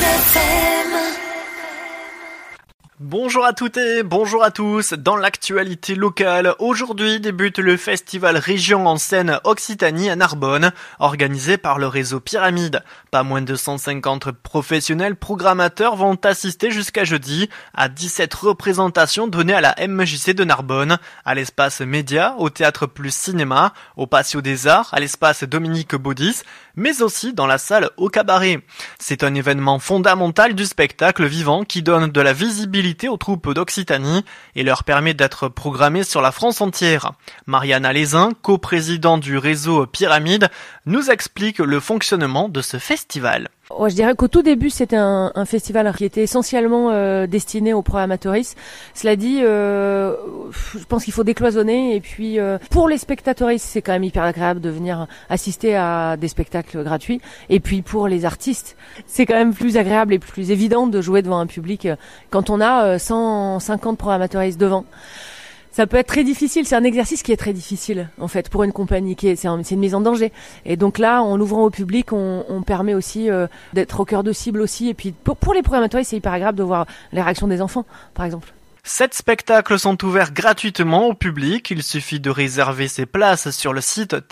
Bonjour à toutes et bonjour à tous. Dans l'actualité locale, aujourd'hui débute le festival Région en scène Occitanie à Narbonne, organisé par le réseau Pyramide. Pas moins de 150 professionnels programmateurs vont assister jusqu'à jeudi à 17 représentations données à la MJC de Narbonne, à l'espace Média, au Théâtre Plus Cinéma, au Patio des Arts, à l'espace Dominique Baudis, mais aussi dans la salle au Cabaret. C'est un événement fondamental du spectacle vivant qui donne de la visibilité aux troupes d'Occitanie et leur permet d'être programmées sur la France entière. Marianne Alézin, coprésidente du réseau Pyramide, nous explique le fonctionnement de ce festival. Je dirais qu'au tout début, c'était un festival qui était essentiellement destiné aux programmateuristes. Cela dit, je pense qu'il faut décloisonner. Et puis, pour les spectateuristes, c'est quand même hyper agréable de venir assister à des spectacles gratuits. Et puis, pour les artistes, c'est quand même plus agréable et plus évident de jouer devant un public quand on a 150 programmateuristes devant. Ça peut être très difficile, c'est un exercice qui est très difficile en fait pour une compagnie, c'est une mise en danger. Et donc là, en l'ouvrant au public, on permet aussi d'être au cœur de cible aussi. Et puis pour les programmateurs, c'est hyper agréable de voir les réactions des enfants, par exemple. 7 spectacles sont ouverts gratuitement au public. Il suffit de réserver ses places sur le site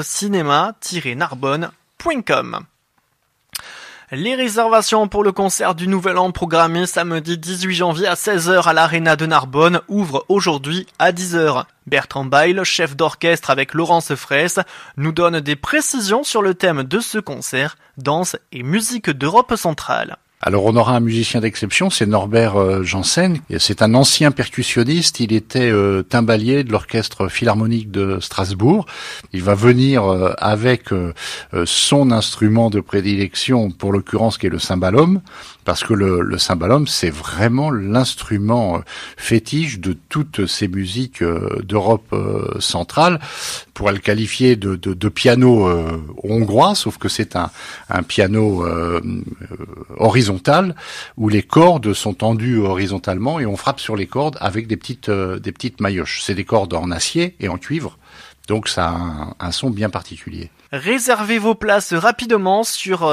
théâtre-cinéma-narbonne.com. Les réservations pour le concert du Nouvel An programmé samedi 18 janvier à 16h à l'Arena de Narbonne ouvrent aujourd'hui à 10h. Bertrand Bail, chef d'orchestre avec Laurence Fraisse, nous donne des précisions sur le thème de ce concert, danse et musique d'Europe centrale. Alors on aura un musicien d'exception, c'est Norbert Janssen. C'est un ancien percussionniste, il était timbalier de l'orchestre philharmonique de Strasbourg. Il va venir avec son instrument de prédilection, pour l'occurrence qui est le cymbalum, parce que le cymbalum c'est vraiment l'instrument fétiche de toutes ces musiques d'Europe centrale. On pourrait le qualifier de piano hongrois, sauf que c'est un piano horizontal, où les cordes sont tendues horizontalement et on frappe sur les cordes avec des petites maillotches. C'est des cordes en acier et en cuivre, donc ça a un son bien particulier. Réservez vos places rapidement sur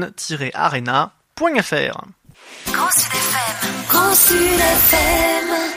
narbonne-arena.fr. Grand Sud FM.